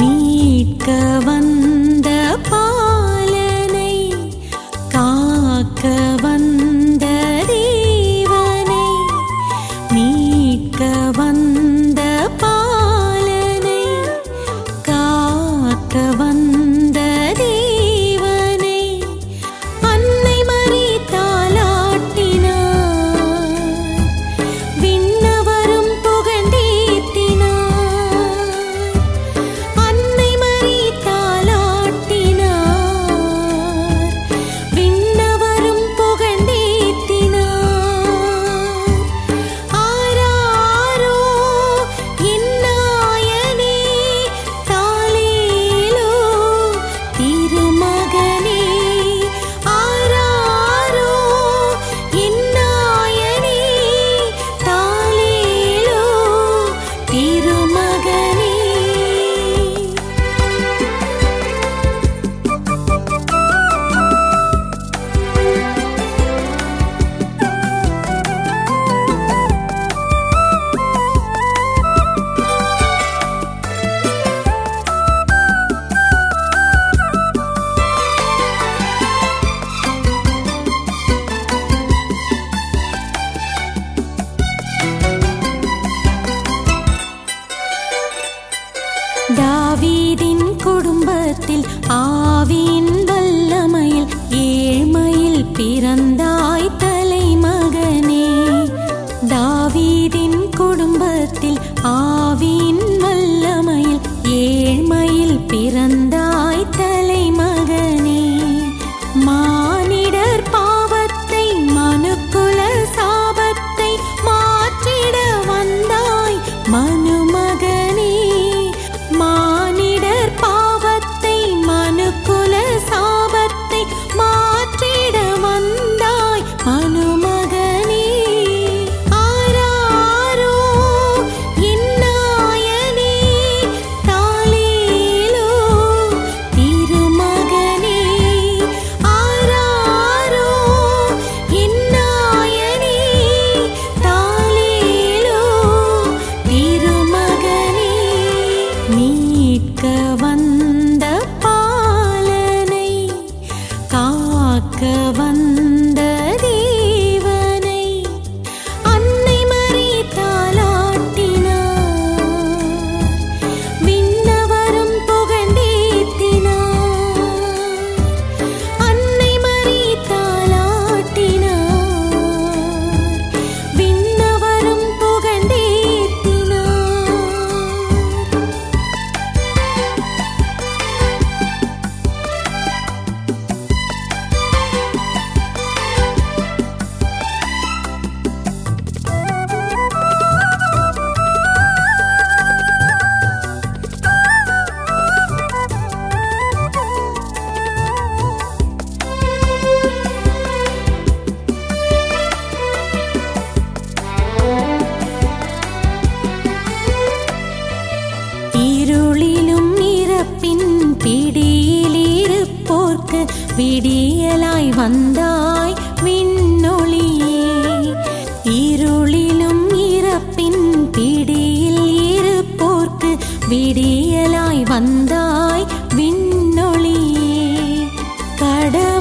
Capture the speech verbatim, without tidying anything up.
மீட்க வந்த பாலனை காக்க வந்த தேவனை மீட்க வந்த பாலனை காக்க வந்த தேவனை அன்னை மரி தாலாட்டினார் விண்ணவரும் புகழ்ந்தேத்தினார் அன்னை மரி தாலாட்டினார் விண்ணவரும் புகழ்ந்தேத்தினார் ஆராரோ இன்னாயனே தாலேலோ திருமகனே ஆராரோ இன்னாயனே தாலேலோ திருமகனே. தாவீதின் குடும்பத்தில் ஆவியின் வல்லமையில் ஏழ்மையில் பிறந்தாய் தலைமகனே. தாவீதின் குடும்பத்தில் ஆவியின் வல்லமையில் ஏழ்மையில் பிறந்தாய் தலைமகனே. மானிடர் பாவத்தை மனுக்குல சாபத்தை மாற்றிட வந்தாய் மனுமகனே. மானிடர் பாவத்தை மனுக்குல சாபத்தை மாற்றிட வந்தாய் மனுமகனே. ஆராரோ இன்னாயனே தாலேலோ திருமகனே. ஆராரோ இன்னாயனே தாலேலோ திருமகனே. மீட்க வந்த பாலனை காக்க வந்த தேவனை அன்னை மரி தாலாட்டினார் விண்ணவரும் புகழ்ந்தேத்தினார் அன்னை மரி தாலாட்டினார் விண்ணவரும் புகழ்ந்தேத்தினார். இருளிலும் இறப்பின் பிடியில் இருப்போர்க்கு விடியலாய் வந்தாய் விண்ணொளியே. இருளிலும் இறப்பின் பிடியில் இருப்போர்க்கு விடியலாய் வந்தாய் விண்ணொளியே. கடவுள்